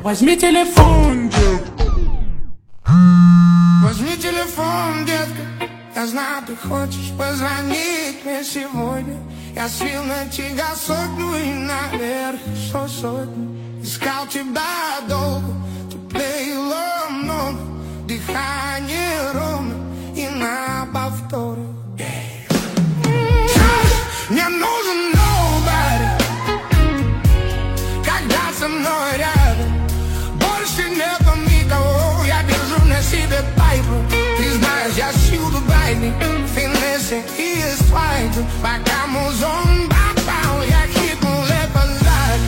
Возьми телефон, детка. Возьми телефон, детка. Я знаю, ты хочешь позвонить мне сегодня. Я слил на тебя сотню и наверх еще сотню. Искал тебя долго, ты плеила много. Дыхание ровно и на повторе. Мне нужен nobody, когда со мной рядом. Больше нету никого, я держу на себе пайпу. Ты знаешь, я всюду байный, финессы и свайпы. Пока музон попал, я хитнул это сзади.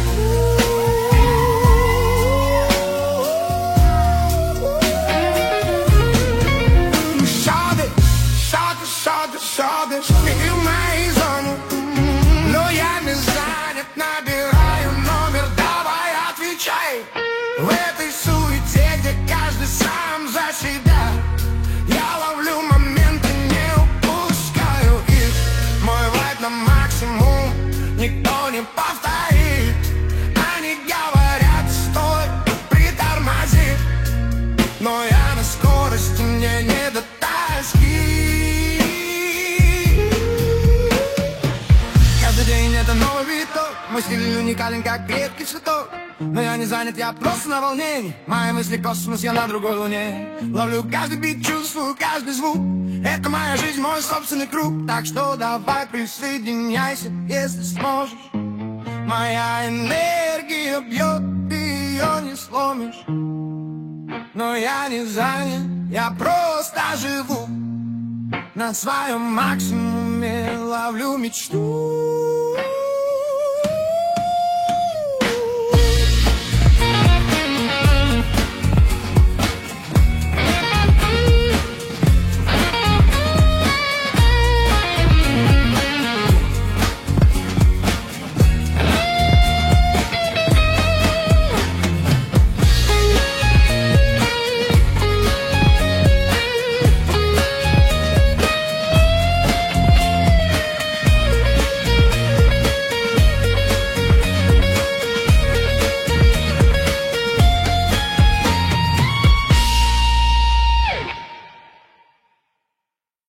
Шоты, ты в моей зоне. Но я не занят, набираю номер, давай отвечай. В этой суете, где каждый сам за себя, я ловлю моменты, не упускаю их. Мой вайб на максимум, никто не повторит. Они говорят, стой, притормози, но я на скорости, мне не до тоски. Это новый виток, мой стиль уникален, как редкий цветок. Но я не занят, я просто на волнении. Мои мысли космос, я на другой луне. Ловлю каждый бит, чувствую каждый звук. Это моя жизнь, мой собственный круг. Так что давай присоединяйся, если сможешь. Моя энергия бьет, ты ее не сломишь. Но я не занят, я просто живу. На своем максимуме ловлю мечту.